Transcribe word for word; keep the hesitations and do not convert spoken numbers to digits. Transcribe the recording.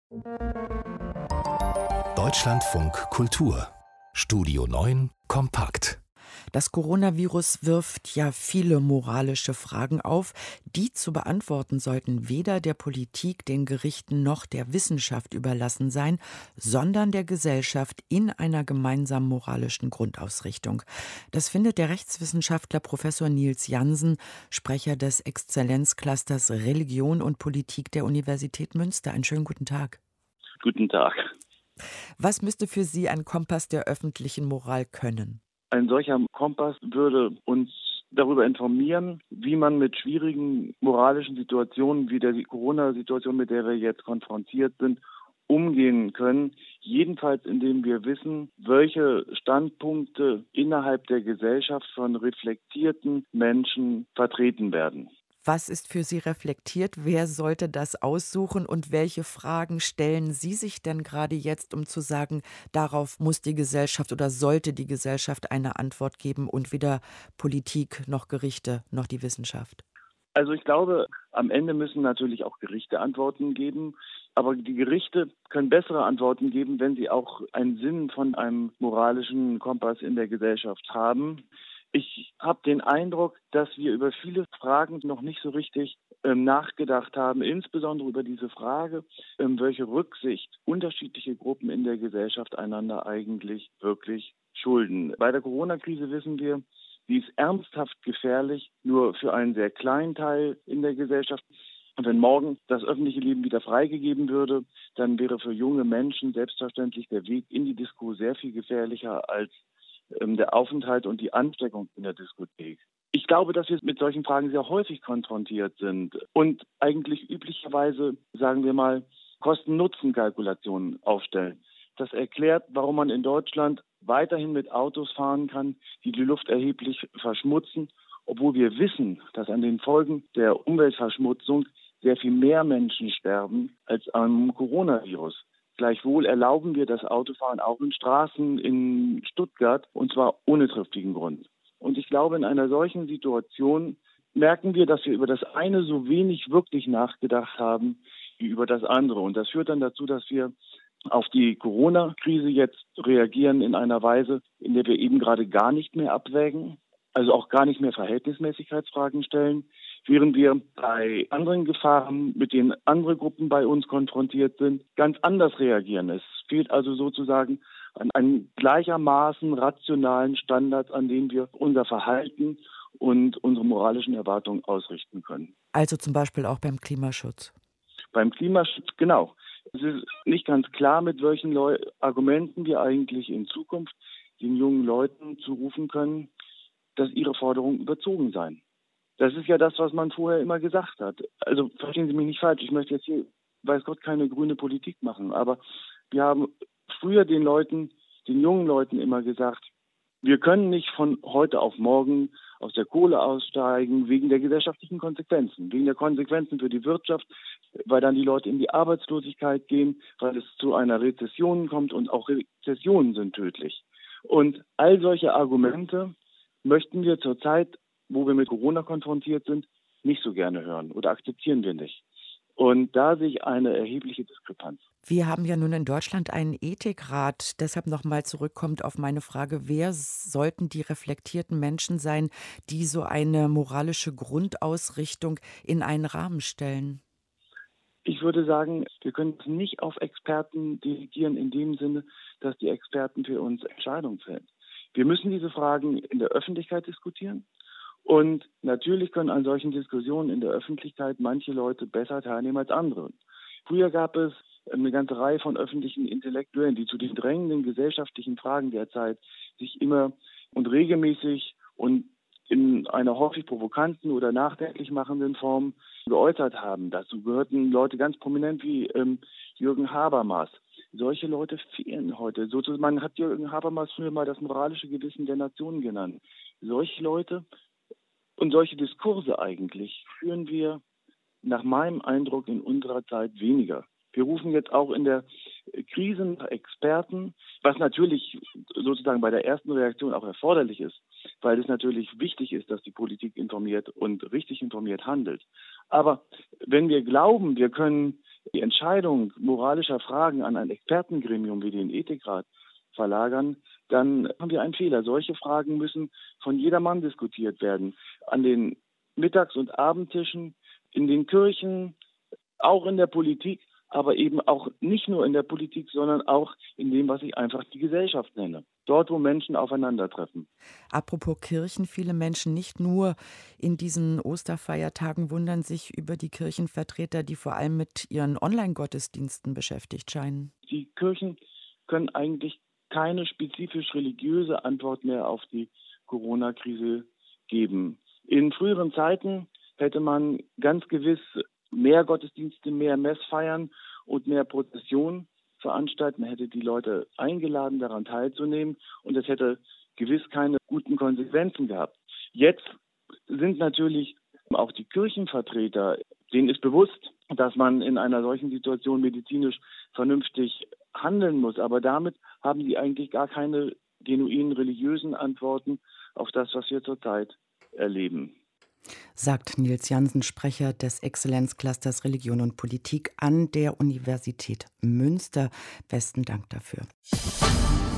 Deutschlandfunk Kultur Studio neun Kompakt. Das Coronavirus wirft ja viele moralische Fragen auf, die zu beantworten sollten weder der Politik, den Gerichten noch der Wissenschaft überlassen sein, sondern der Gesellschaft in einer gemeinsamen moralischen Grundausrichtung. Das findet der Rechtswissenschaftler Professor Nils Jansen, Sprecher des Exzellenzclusters Religion und Politik der Universität Münster. Einen schönen guten Tag. Guten Tag. Was müsste für Sie ein Kompass der öffentlichen Moral können? Ein solcher Kompass würde uns darüber informieren, wie man mit schwierigen moralischen Situationen wie der Corona-Situation, mit der wir jetzt konfrontiert sind, umgehen können. Jedenfalls, indem wir wissen, welche Standpunkte innerhalb der Gesellschaft von reflektierten Menschen vertreten werden. Was ist für Sie reflektiert? Wer sollte das aussuchen? Und welche Fragen stellen Sie sich denn gerade jetzt, um zu sagen, darauf muss die Gesellschaft oder sollte die Gesellschaft eine Antwort geben und weder Politik noch Gerichte noch die Wissenschaft? Also ich glaube, am Ende müssen natürlich auch Gerichte Antworten geben. Aber die Gerichte können bessere Antworten geben, wenn sie auch einen Sinn von einem moralischen Kompass in der Gesellschaft haben. Ich habe den Eindruck, dass wir über viele Fragen noch nicht so richtig ähm, nachgedacht haben, insbesondere über diese Frage, ähm, welche Rücksicht unterschiedliche Gruppen in der Gesellschaft einander eigentlich wirklich schulden. Bei der Corona-Krise wissen wir, sie ist ernsthaft gefährlich, nur für einen sehr kleinen Teil in der Gesellschaft. Und wenn morgen das öffentliche Leben wieder freigegeben würde, dann wäre für junge Menschen selbstverständlich der Weg in die Disco sehr viel gefährlicher als der Aufenthalt und die Ansteckung in der Diskothek. Ich glaube, dass wir mit solchen Fragen sehr häufig konfrontiert sind und eigentlich üblicherweise, sagen wir mal, Kosten-Nutzen-Kalkulationen aufstellen. Das erklärt, warum man in Deutschland weiterhin mit Autos fahren kann, die die Luft erheblich verschmutzen, obwohl wir wissen, dass an den Folgen der Umweltverschmutzung sehr viel mehr Menschen sterben als am Coronavirus. Gleichwohl erlauben wir das Autofahren auch in Straßen in Stuttgart, und zwar ohne triftigen Grund. Und ich glaube, in einer solchen Situation merken wir, dass wir über das eine so wenig wirklich nachgedacht haben wie über das andere. Und das führt dann dazu, dass wir auf die Corona-Krise jetzt reagieren in einer Weise, in der wir eben gerade gar nicht mehr abwägen, also auch gar nicht mehr Verhältnismäßigkeitsfragen stellen, während wir bei anderen Gefahren, mit denen andere Gruppen bei uns konfrontiert sind, ganz anders reagieren. Es fehlt also sozusagen an einem gleichermaßen rationalen Standard, an dem wir unser Verhalten und unsere moralischen Erwartungen ausrichten können. Also zum Beispiel auch beim Klimaschutz? Beim Klimaschutz, genau. Es ist nicht ganz klar, mit welchen Leu- Argumenten wir eigentlich in Zukunft den jungen Leuten zurufen können, dass ihre Forderungen überzogen seien. Das ist ja das, was man vorher immer gesagt hat. Also verstehen Sie mich nicht falsch, ich möchte jetzt hier, weiß Gott, keine grüne Politik machen, aber wir haben früher den Leuten, den jungen Leuten immer gesagt, wir können nicht von heute auf morgen aus der Kohle aussteigen, wegen der gesellschaftlichen Konsequenzen, wegen der Konsequenzen für die Wirtschaft, weil dann die Leute in die Arbeitslosigkeit gehen, weil es zu einer Rezession kommt und auch Rezessionen sind tödlich. Und all solche Argumente möchten wir zurzeit, wo wir mit Corona konfrontiert sind, nicht so gerne hören oder akzeptieren wir nicht. Und da sehe ich eine erhebliche Diskrepanz. Wir haben ja nun in Deutschland einen Ethikrat. Deshalb nochmal zurückkommt auf meine Frage, wer sollten die reflektierten Menschen sein, die so eine moralische Grundausrichtung in einen Rahmen stellen? Ich würde sagen, wir können es nicht auf Experten delegieren in dem Sinne, dass die Experten für uns Entscheidungen fällen. Wir müssen diese Fragen in der Öffentlichkeit diskutieren. Und natürlich können an solchen Diskussionen in der Öffentlichkeit manche Leute besser teilnehmen als andere. Früher gab es eine ganze Reihe von öffentlichen Intellektuellen, die zu den drängenden gesellschaftlichen Fragen der Zeit sich immer und regelmäßig und in einer häufig provokanten oder nachdenklich machenden Form geäußert haben. Dazu gehörten Leute ganz prominent wie ähm, Jürgen Habermas. Solche Leute fehlen heute. Sozusagen, man hat Jürgen Habermas früher mal das moralische Gewissen der Nation genannt. Solche Leute und solche Diskurse eigentlich führen wir nach meinem Eindruck in unserer Zeit weniger. Wir rufen jetzt auch in der Krise nach Experten, was natürlich sozusagen bei der ersten Reaktion auch erforderlich ist, weil es natürlich wichtig ist, dass die Politik informiert und richtig informiert handelt. Aber wenn wir glauben, wir können die Entscheidung moralischer Fragen an ein Expertengremium wie den Ethikrat verlagern, dann haben wir einen Fehler. Solche Fragen müssen von jedermann diskutiert werden. An den Mittags- und Abendtischen, in den Kirchen, auch in der Politik, aber eben auch nicht nur in der Politik, sondern auch in dem, was ich einfach die Gesellschaft nenne. Dort, wo Menschen aufeinandertreffen. Apropos Kirchen, viele Menschen nicht nur in diesen Osterfeiertagen wundern sich über die Kirchenvertreter, die vor allem mit ihren Online-Gottesdiensten beschäftigt scheinen. Die Kirchen können eigentlich keine spezifisch religiöse Antwort mehr auf die Corona-Krise geben. In früheren Zeiten hätte man ganz gewiss mehr Gottesdienste, mehr Messfeiern und mehr Prozessionen veranstalten. Man hätte die Leute eingeladen, daran teilzunehmen, und es hätte gewiss keine guten Konsequenzen gehabt. Jetzt sind natürlich auch die Kirchenvertreter, denen ist bewusst, dass man in einer solchen Situation medizinisch vernünftig handeln muss. Aber damit haben die eigentlich gar keine genuinen religiösen Antworten auf das, was wir zurzeit erleben. Sagt Nils Jansen, Sprecher des Exzellenzclusters Religion und Politik an der Universität Münster. Besten Dank dafür.